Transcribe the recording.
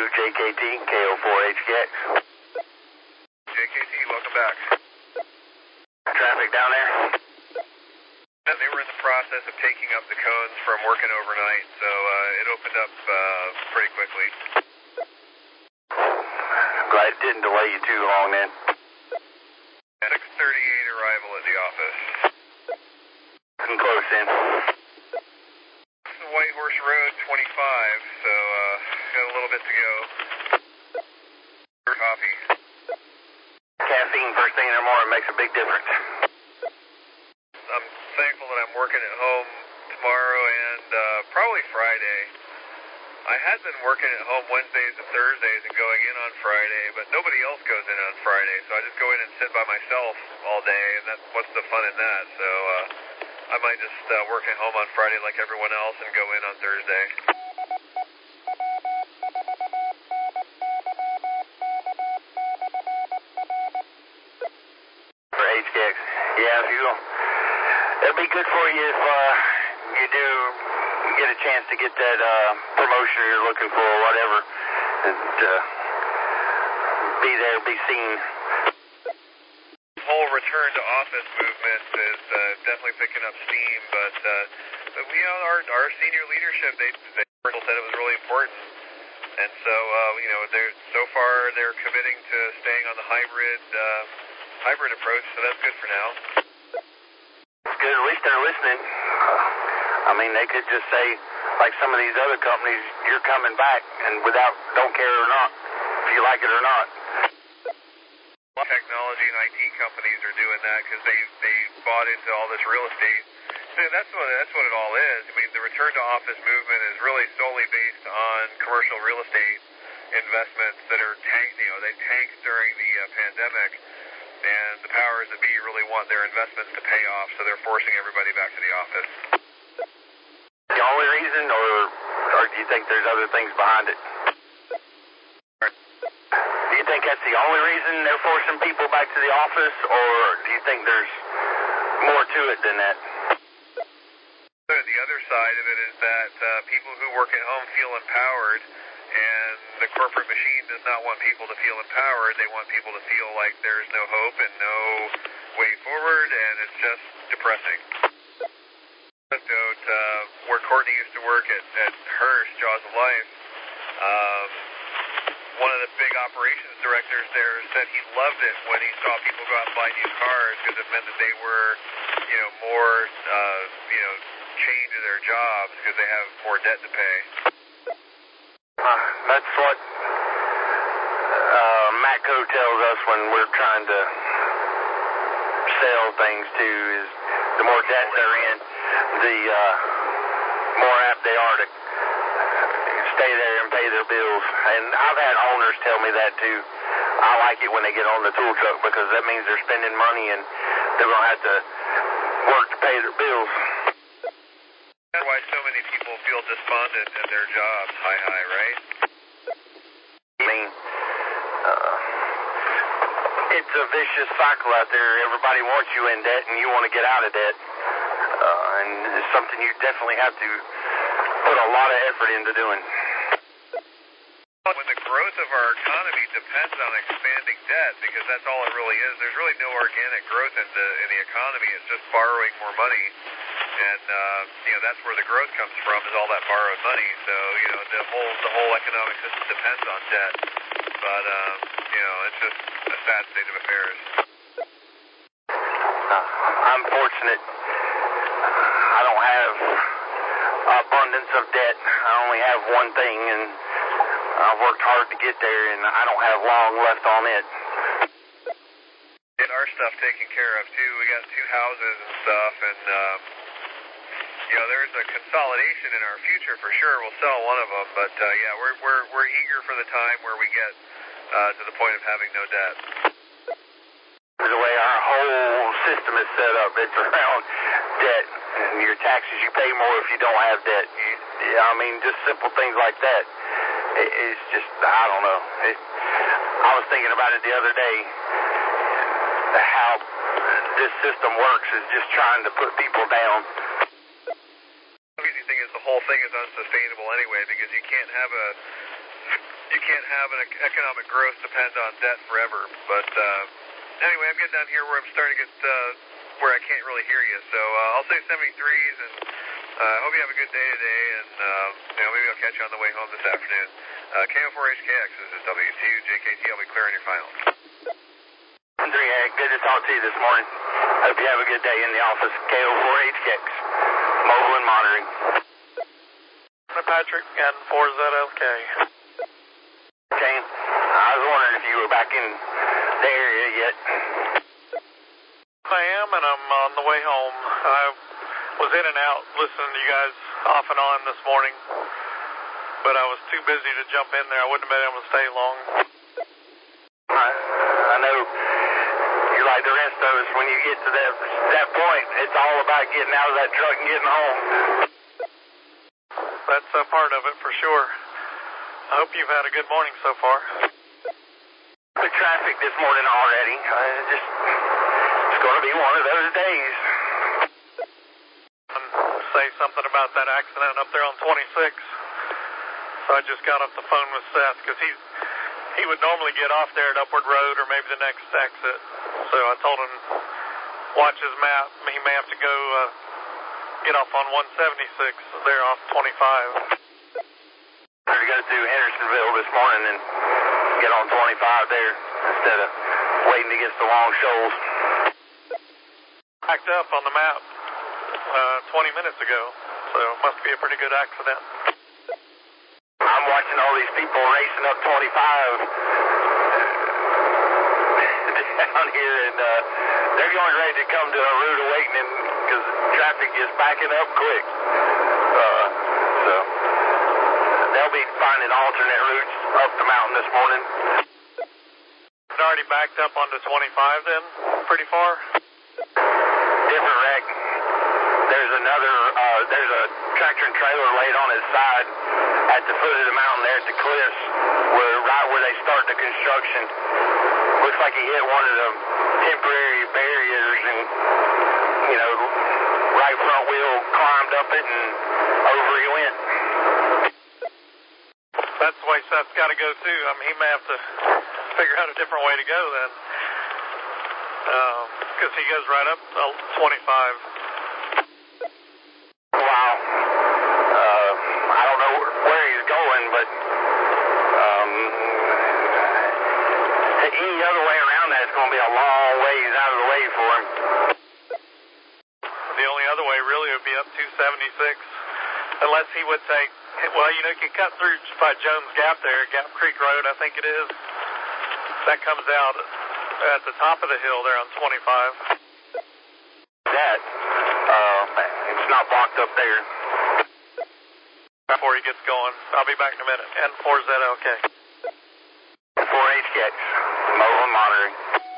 JKT, KO4HKX. JKT, welcome back. Traffic down there? They were in the process of taking up the cones from working overnight, so it opened up pretty quickly. Glad it didn't delay you too long then. 6:38 arrival at the office. Getting close in. This is White Horse Road 25, so got a little bit to go. Coffee. Caffeine first thing in the morning makes a big difference. I'm thankful that I'm working at home tomorrow and probably Friday. I had been working at home Wednesdays and Thursdays and going in on Friday, but nobody else goes in on Friday, so I just go in and sit by myself all day, and what's the fun in that? So I might just work at home on Friday like everyone else and go in on Thursday. For HKX, yeah, it'll be good for you if you do get a chance to get that promotion you're looking for or whatever, and be there, be seen. The whole return to office movement is definitely picking up steam, but we, our senior leadership, they said it was really important, and so so far they're committing to staying on the hybrid approach, so that's good for now. It's good, at least they're listening. I mean, they could just say, like some of these other companies, you're coming back, and don't care or not, if you like it or not. Technology and IT companies are doing that because they bought into all this real estate. So that's what it all is. I mean, the return to office movement is really solely based on commercial real estate investments that are they tanked during the pandemic, and the powers that be really want their investments to pay off, so they're forcing everybody back to the office. The only reason, or do you think there's other things behind it? Do you think that's the only reason they're forcing people back to the office, or do you think there's more to it than that? The other side of it is that people who work at home feel empowered, and the corporate machine does not want people to feel empowered. They want people to feel like there's no hope and no way forward, and it's just depressing. Where Courtney used to work at Hearst, Jaws of Life, one of the big operations directors there said he loved it when he saw people go out and buy new cars because it meant that they were, more, chained to their jobs because they have more debt to pay. That's what Matco tells us when we're trying to sell things too, is the more debt they're in, the more apt they are to stay there and pay their bills. And I've had owners tell me that too. I like it when they get on the tool truck because that means they're spending money and they're going to have to work to pay their bills. That's why so many people feel despondent at their jobs, right? I mean, it's a vicious cycle out there. Everybody wants you in debt and you want to get out of debt. And it's something you definitely have to put a lot of effort into doing. When the growth of our economy depends on expanding debt, because that's all it really is. There's really no organic growth in the economy. It's just borrowing more money, and that's where the growth comes from, is all that borrowed money. So the whole economic system depends on debt. But it's just a sad state of affairs. I'm fortunate. I don't have abundance of debt. I only have one thing, and I've worked hard to get there, and I don't have long left on it. Get our stuff taken care of too. We got 2 houses and stuff, and there's a consolidation in our future for sure. We'll sell one of them, but we're eager for the time where we get to the point of having no debt. The way our whole system is set up, it's around debt. And your taxes, you pay more if you don't have debt. Just simple things like that. It's just, I don't know. I was thinking about it the other day, how this system works is just trying to put people down. The crazy thing is the whole thing is unsustainable anyway, because you can't can't have an economic growth depend on debt forever. But anyway, I'm getting down here where I'm starting to get where I can't really hear you. So I'll say 73s, and I hope you have a good day today, and maybe I'll catch you on the way home this afternoon. KO4HKX, this is W2JKT. I'll be clearing your finals. 3, good to talk to you this morning. Hope you have a good day in the office. KO4HKX, mobile and monitoring. Patrick, and 4ZLK. Okay, I was wondering if you were back in the area yet. I am, and I'm on the way home. I was in and out listening to you guys off and on this morning, but I was too busy to jump in there. I wouldn't have been able to stay long. I know you're like the rest of us. When you get to that point, it's all about getting out of that truck and getting home. That's a part of it for sure. I hope you've had a good morning so far. The traffic this morning already. It's going to be one of those days. Say something about that accident up there on 26. So I just got off the phone with Seth because he would normally get off there at Upward Road or maybe the next exit. So I told him watch his map. He may have to go get off on 176 there off 25. To go through Hendersonville this morning and get on 25 there instead of waiting against the long shoals. Backed up on the map 20 minutes ago, so it must be a pretty good accident. I'm watching all these people racing up 25 down here, and they're going ready to come to a rude awakening because traffic is backing up quick. So they'll be finding alternate routes up the mountain this morning. It's already backed up onto 25 then, pretty far? Different wreck. There's a tractor and trailer laid on his side at the foot of the mountain there at the cliffs, right where they start the construction. Looks like he hit one of the temporary barriers and, right front wheel climbed up it and over he went. That's the way Seth's got to go too. I mean, he may have to figure out a different way to go then. Because he goes right up 25. Wow. I don't know where he's going, but any other way around that is going to be a long ways out of the way for him. The only other way really would be up 276, unless he would take, well, you could cut through by Jones Gap there, Gap Creek Road, I think it is. That comes out at the top of the hill there on 25. It's not blocked up there. Before he gets going. I'll be back in a minute. And 4ZLK. 4HKX, mobile monitoring.